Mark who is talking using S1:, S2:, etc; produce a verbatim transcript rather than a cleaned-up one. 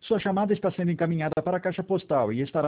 S1: Sua chamada está sendo encaminhada para a caixa postal e estará